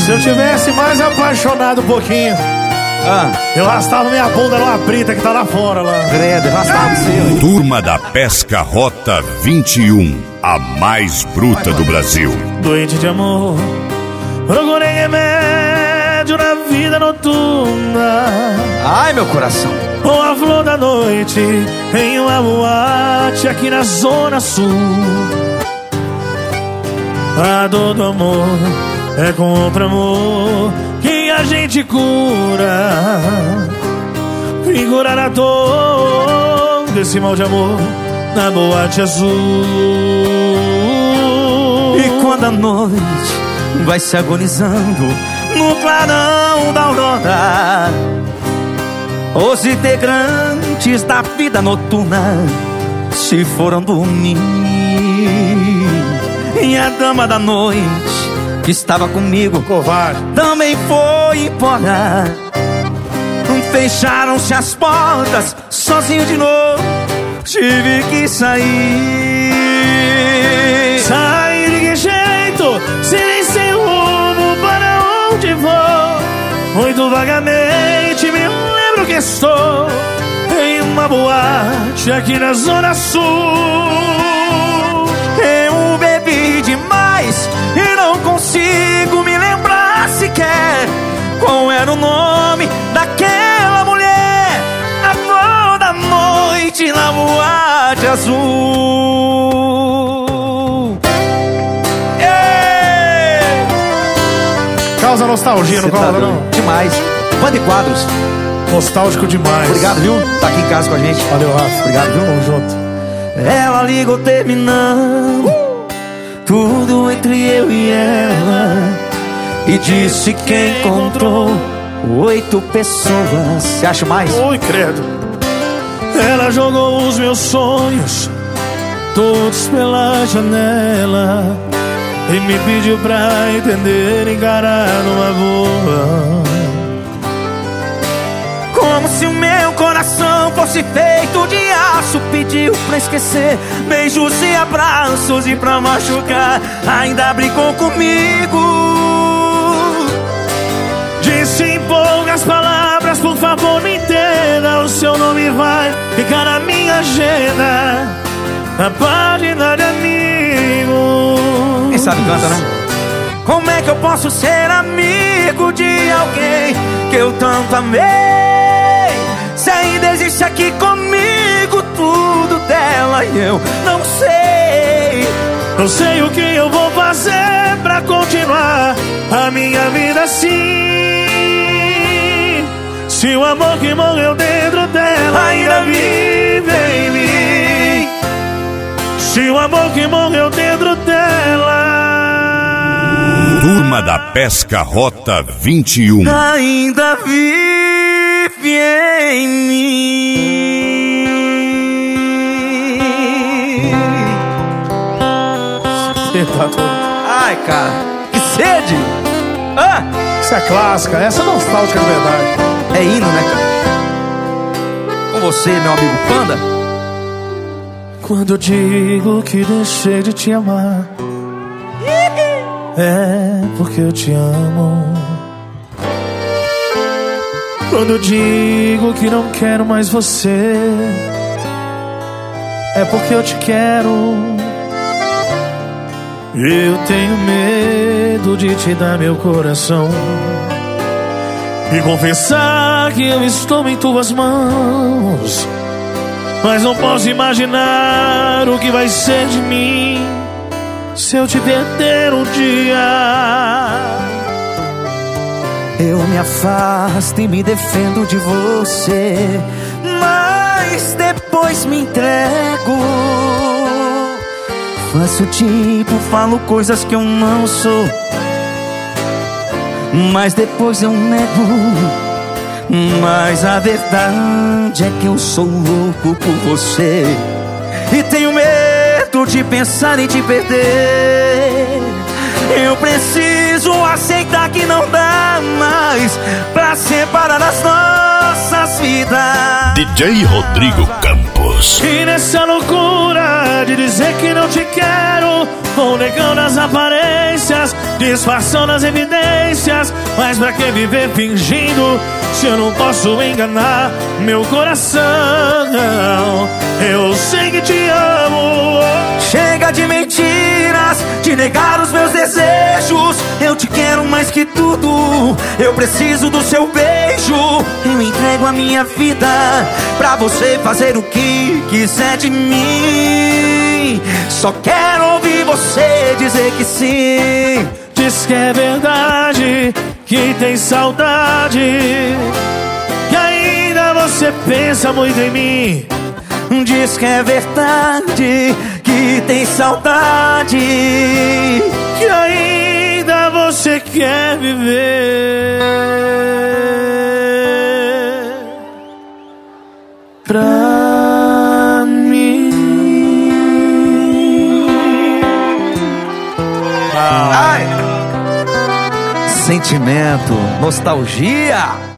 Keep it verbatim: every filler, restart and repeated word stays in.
Se eu tivesse mais apaixonado um pouquinho, ah. eu arrastava minha bunda numa brita que tá lá fora lá. Credo, arrastava você. Turma da Pesca Rota vinte e um, a mais bruta do Brasil. Doente de amor, procurei remédio na vida noturna. Ai, meu coração. Com a flor da noite em uma boate aqui na Zona Sul. A dor do amor é com outro amor que a gente cura. Vim curar a dor desse mal de amor na boate azul. E quando a noite vai se agonizando no clarão da aurora, os integrantes da vida noturna se foram dormir. E a dama da noite que estava comigo, covarde, também foi embora. Fecharam-se as portas, sozinho de novo tive que sair. Sair de que jeito, se nem sei rumo para onde vou. Muito vagamente me lembro que estou em uma boate aqui na Zona Sul. Eu bebi demais e não consigo me lembrar sequer qual era o nome daquela mulher. A flor da noite na boate azul. Ei! Causa nostalgia, não causa, não? Demais. Banda de quadros. Nostálgico demais. Obrigado, viu? Tá aqui em casa com a gente. Valeu, Rafa. Obrigado, viu? Tamo junto. Ela ligou terminando uh! tudo entre eu e ela e disse que encontrou oito pessoas. Você acha mais? Oi, credo. Ela jogou os meus sonhos todos pela janela e me pediu pra entender e encarar numa boa. Como se o meu coração fosse feito de aço, pediu pra esquecer beijos e abraços, e pra machucar ainda brigou comigo. Disse em poucas palavras, por favor me entenda, o seu nome vai ficar na minha agenda, na página de amigo. Quem sabe canta, não? Como é que eu posso ser amigo de alguém que eu tanto amei, se ainda existe aqui comigo tudo dela e eu não sei? Não sei o que eu vou fazer pra continuar a minha vida assim, se o amor que morreu dentro dela ainda vive em mim. Se o amor que morreu dentro dela. Turma da Pesca Rota vinte e um ainda vive em mim. Você tá todo... Ai, cara, que sede! Ah! Isso é clássica, essa é nostálgica de verdade. É hino, né, cara? Com você, meu amigo Panda. Quando eu digo que deixei de te amar, é porque eu te amo. Quando eu digo que não quero mais você, é porque eu te quero. Eu tenho medo de te dar meu coração e confessar que eu estou em tuas mãos, mas não posso imaginar o que vai ser de mim se eu te perder um dia. Eu me afasto e me defendo de você, mas depois me entrego. Faço tipo, falo coisas que eu não sou, mas depois eu nego. Mas a verdade é que eu sou louco por você e tenho medo de pensar em te perder. Eu preciso aceitar que não dá mais pra separar as nossas vidas. D J Rodrigo Campos. E nessa loucura de dizer que não te quero, Vou negando as aparências, disfarçando as evidências. Mas pra que viver fingindo se eu não posso enganar meu coração? Eu sei que te amo. Chega de mentiras, de negar os meus desejos. Eu te quero mais que tudo, eu preciso do seu beijo. Eu entrego a minha vida pra você fazer o que quiser de mim. Só quero ouvir você dizer que sim. Diz que é verdade, que tem saudade, que ainda você pensa muito em mim. Diz que é verdade, que tem saudade, que ainda você quer viver pra mim. Ai. Sentimento, nostalgia.